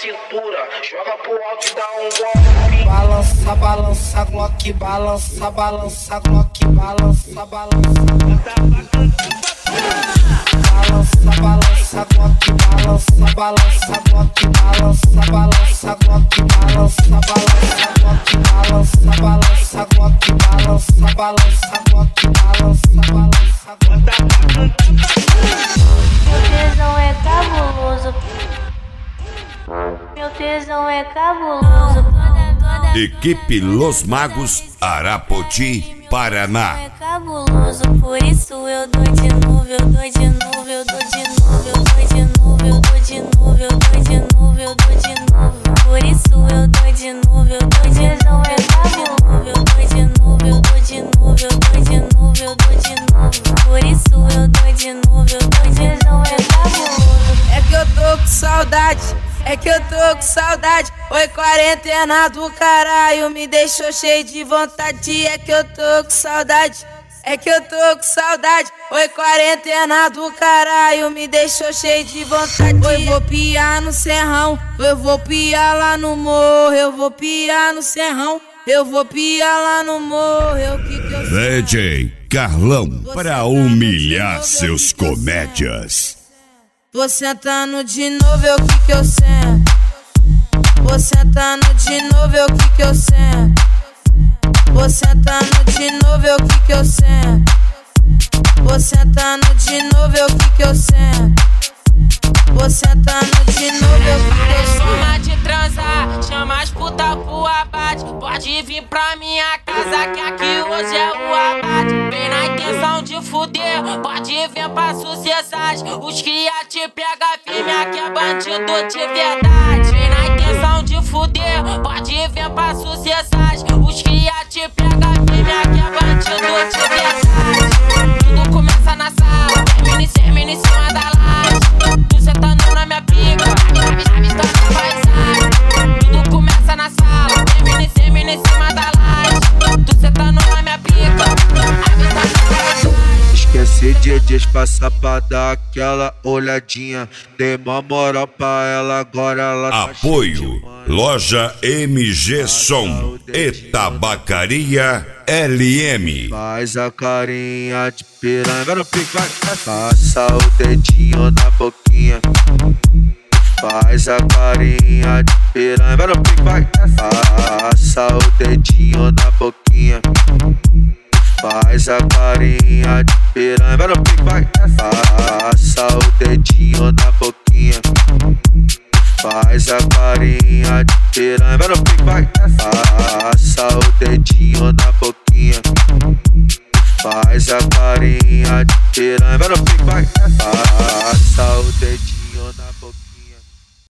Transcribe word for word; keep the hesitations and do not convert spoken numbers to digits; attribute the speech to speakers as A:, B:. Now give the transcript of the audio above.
A: cintura, joga pro alto e dá um golpe.
B: Balança, balança, Glock, balança, balança, Glock, balança, balança. Balança, balança, Glock, balança, balança, Glock, balança, balança, Glock, balança, balança, Glock, balança, balança, Glock, balança, balança, Glock, balança, balança,
C: Meu tesão é cabuloso. Meu tesão é cabuloso.
D: Equipe Los Magos, Arapoti, Paraná.
C: É cabuloso, por isso eu dou de novo, eu dou de novo, eu dou de novo, eu dou de novo, eu dou de novo, eu dou de novo, eu dou de novo. Por isso eu dou de novo, eu dou de novo, é cabuloso, eu dou de novo, eu dou de novo, eu dou de novo, eu dou de novo. Por isso eu dou de novo, eu dou de novo, é cabuloso.
B: É que eu tô com saudade, é que eu tô com saudade. Oi, quarentena do caralho, me deixou cheio de vontade. É que eu tô com saudade, é que eu tô com saudade. Oi, quarentena do caralho, me deixou cheio de vontade. Oi, vou piar no serrão, eu vou piar lá no morro. Eu vou piar no serrão, eu vou piar lá no morro. Eu, que que eu
D: D J Carlão, pra humilhar seus comédias.
B: Vou sentando de novo, eu que que eu sento. Vou sentando de novo, eu que que eu sento. Vou sentando de novo, eu que que eu sento. Vou sentando de novo, eu que que eu sento. Vou sentando de novo, eu que que eu sento.
E: Forma de transar, chama as puta pro abate. Pode vir pra minha casa que aqui hoje é o abate. Vem na intenção de fuder, pode vir pra sucessagem. Os cria te pega firme, aqui é bandido de verdade. Vem na intenção de fuder, pode vir pra sucessagem. Os cria te pega firme, aqui é bandido de verdade. Tudo começa na sala, termina em termina em cima da laje. Tu sentando na minha pica, a vista da paisagem. Tudo começa na sala, termina em termina em cima da laje. Tu sentando na minha pica, a vista da paisagem.
F: Esqueci de disfarçar pra dar aquela olhadinha. Dei uma moral pra ela, agora ela tá
D: Apoio, Loja M G Som e Tabacaria L M.
F: Faz a carinha de piranha, vai no pique, vai. Passa o dedinho na boquinha. Faz a carinha de piranha, vai no pique, vai. Passa o dedinho na boquinha. Faz a carinha de piranha, vai no pique, vai. Passa o dedinho na boquinha. Faz a carinha de piranha, vai no pique, vai. Passa o dedinho na boquinha. Faz a carinha de piranha, vai no pique, vai. Passa o dedinho na boquinha.